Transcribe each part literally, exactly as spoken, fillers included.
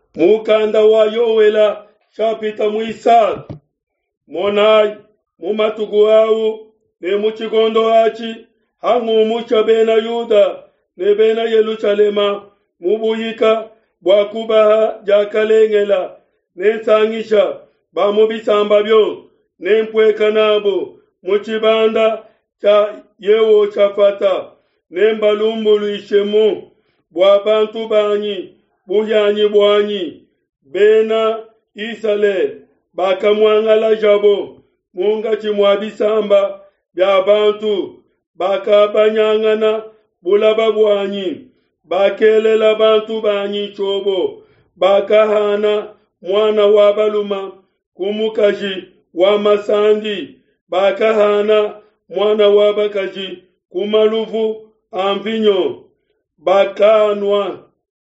mukanda wa yowela chapita muisa monai mumatugu au ne muchigondo achi hangu mucha bena Yuda ne bena Yerusalema mubuyika bwakubaha jakalengela ne sangisha bamubisamba byo ne mpweka nabo muchibanda cha yewo chafata ne mbalumbulu ishemu bwabantu banyi buyanyi bwanyi bena Isale bakamwangala jabo munga chimwabisamba bya bantu bakabanyangana bulaba bwanyi bakelela bantu banyi chobo bakahana mwana wa baluma kumukaji wa masandi bakahana mwana wa bakaji kumaluvu amvinyo bakanwa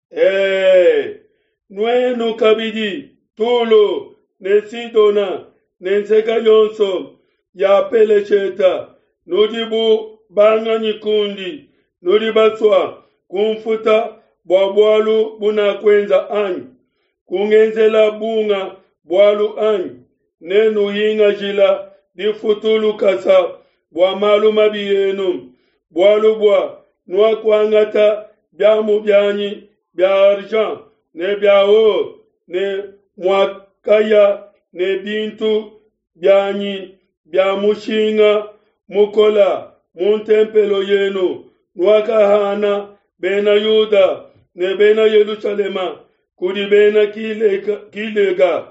eh nwenu kabidi tulo ne Sidona ne nseka yonso ya pelecheta nudibu banga nyikundi nudibatswa kumfuta bwabwalu buna kwenza anyi kungenzela bunga bwalu anyi nenu yinga jila difutulu kasa bwa malu mabiyenu bwalu bwa nuwa kwangata byamu byanyi bya arjan ne byao ne mwakaya ne bintu byanyi bya mushinga mukola muntempelo yenu nwakahana bena Yuda ne bena Yerusalema kudi bena kilega, kilega.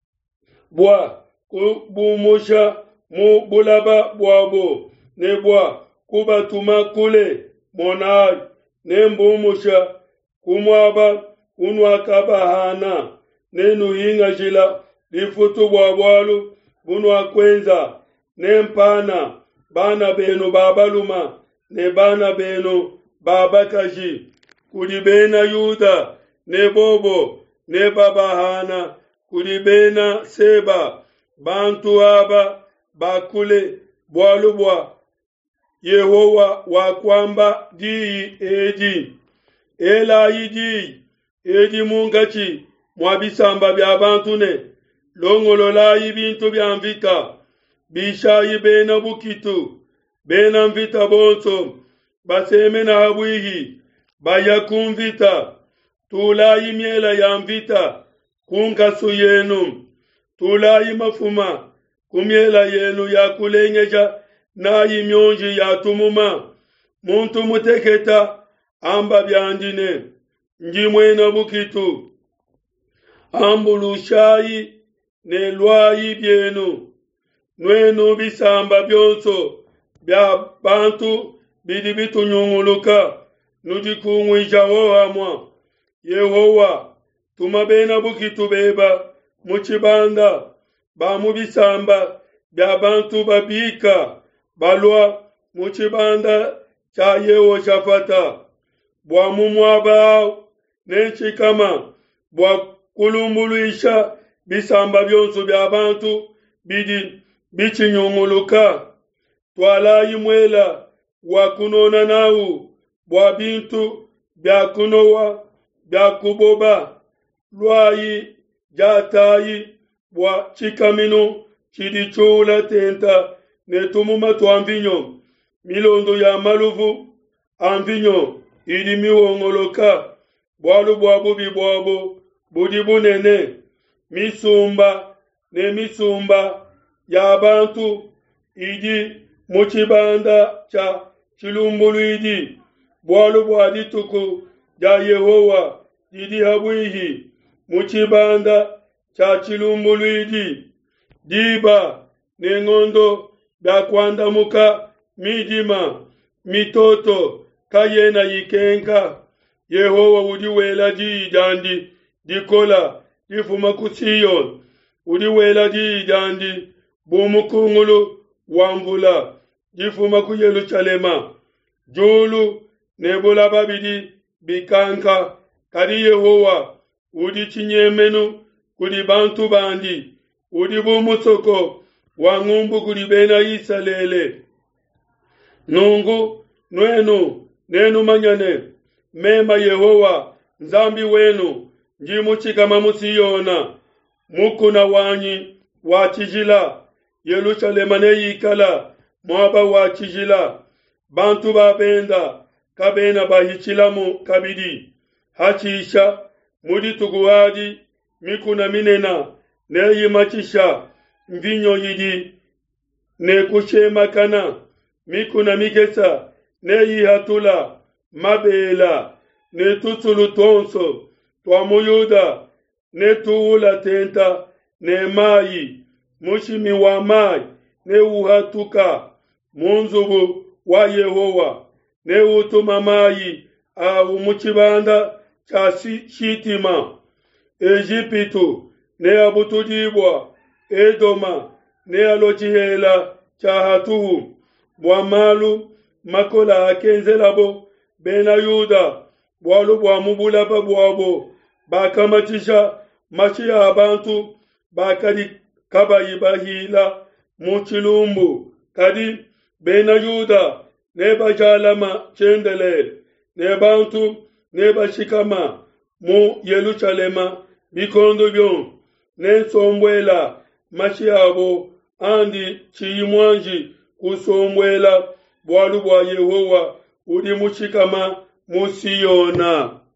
Bwa kubumusha mu bulaba bwabo ne bwa kubatuma kule monai ne mbumusha kumwaba unwakabahana nenu yinga jila lifutu bwabwalu bunwa kwenza ne mpana bana benu babaluma ne bana benu babakaji kudi bena Yuda ne bobo ne babahana kudi bena Seba bantu aba bakule bwalubwa Yehowa wa kwamba di eji ela yidi eji mungachi mwabisamba bya bantu ne longolola ibintu bya mvita bishayi bena bukitu bena mvita bonso basemena habwihi bayakumvita tulayi miela ya mvita kunkasu yenu tulayi mafuma kumiela yenu ya kulengeja na imyonji ya tumuma muntu muteketa amba byandine njimwena bukitu ambulushayi ne lwayi byenu nwenu bisamba byonso bya bantu bidi bitunyunguluka nudikungwija wohamwa Yehowa tumabena bukitu beba muchibanda bamubisamba bya bantu babika balwa muchibanda cha yewo chafata bwa mumwaba nenchikama bwa kulumbuluisha bisamba byonso bya bantu bidi bichinyunguluka twala imwela wa kunona nau bwa bintu bya kunowa bya kuboba lwayi jatayi bwa chikamino chidichula tenta netumuma twamvinyo milondo ya maluvu amvinyo idi miwongoloka bwalu bwabu bibwabo budi bunene misumba ne misumba ya bantu idi muchibanda cha chilumbulu idi bwalu bwadi tuku ya Yehowa idi habwihi muchibanda cha chilumbulu idi diba nengondo da kwanda muka midima mitoto kayena yikenka Yehowa udiwela di dandi dikola difuma kusiyon udiwela di dandi bumukungulu wambula difuma ku Yerusalema julu nebula babidi bikanka kadi Yehowa udi chinyemenu kudi bantu bandi udi bumusoko wangumbu kudi bena Isalele nungu nwenu nenu manyane mema Yehowa nzambi wenu nji muchikama musiyona mukuna wanyi wachijila Yerusalema ne yikala mwaba wachijila bantu babenda kabena bahichilamu kabidi hachisha mudi tuguwaji mikuna minena ne yimachisha mvinyo yidi ne kushema kana mikuna migesa ne yihatula mabela ne tutulu tonso twa muyuda ne tuula tenta ne mayi mushimi wa mayi ne uhatuka munzubu wa Yehowa ne utuma mayi au muchibanda cha shitima Ejipitu ne abutujibwa Edoma ne alochihela cha hatuhu bwamalu makola akenzelabo bena Yuda bwalu bwa mubulaba bwabo bakamatisha machia abantu bakadi kabayibahila muchilumbu kadi bena Yuda ne bajalama chendele ne bantu ne bashikama mu Yerusalema bikondo byon ne sombwela machiabo andi chiyimwanji kusombwela bwalu bwa Yehowa udi muchikama musiyona.